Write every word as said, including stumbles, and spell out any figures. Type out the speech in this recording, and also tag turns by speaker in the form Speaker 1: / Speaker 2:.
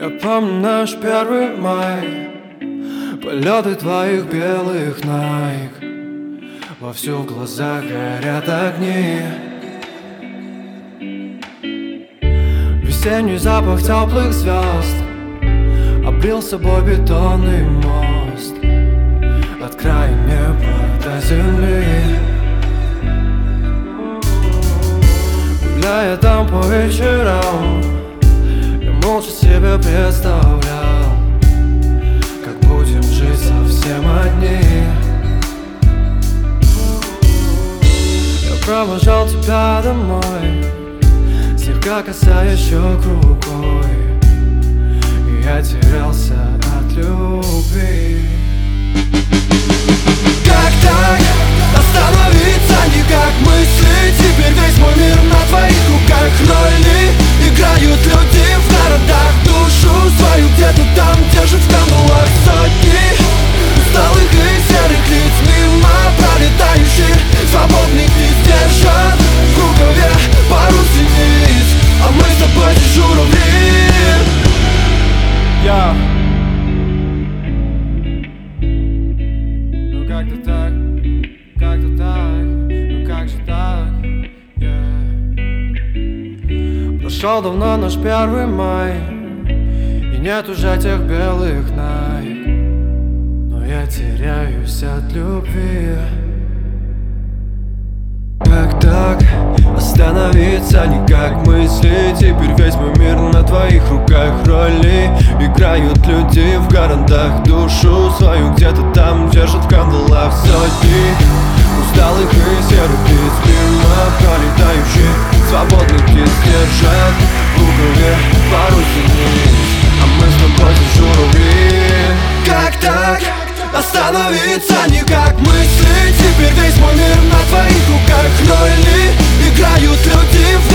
Speaker 1: Я помню наш первый май, полеты твоих белых найк, вовсю в глазах горят огни. Весенний запах теплых звезд обрел собой бетонный мост от края неба до земли. Гуляя там по вечерам, я молча себе представлял, как будем жить совсем одни. Я провожал тебя домой, слегка касаясь щек рукой, и я терялся от любви. Как так остановиться, никак мысли? Теперь весь мой мир на твоих руках. Роли играют люди в городах, душу свою где-то там держат в кандалах сотни усталых и серых лиц, мимо пролетающих, свободных и держат в рукаве пару синиц, а мы с тобой журавли. Я Ну как-то так, как-то так, ну как же так, yeah. Прошел давно наш первый май, и нет уже тех белых найк, но я теряюсь от любви. Как так остановиться, никак мысли? Теперь весь мой мир на твоих руках. Роли играют люди в городах, душу свою где-то там держат в кандалах сотни усталых и серых лиц, мимо пролетающих, свободных птиц держат в рукаве пару синиц, а мы с тобой журавли. Как так остановиться, никак мысли? Теперь весь мой мир на твоих руках. Роли играют люди в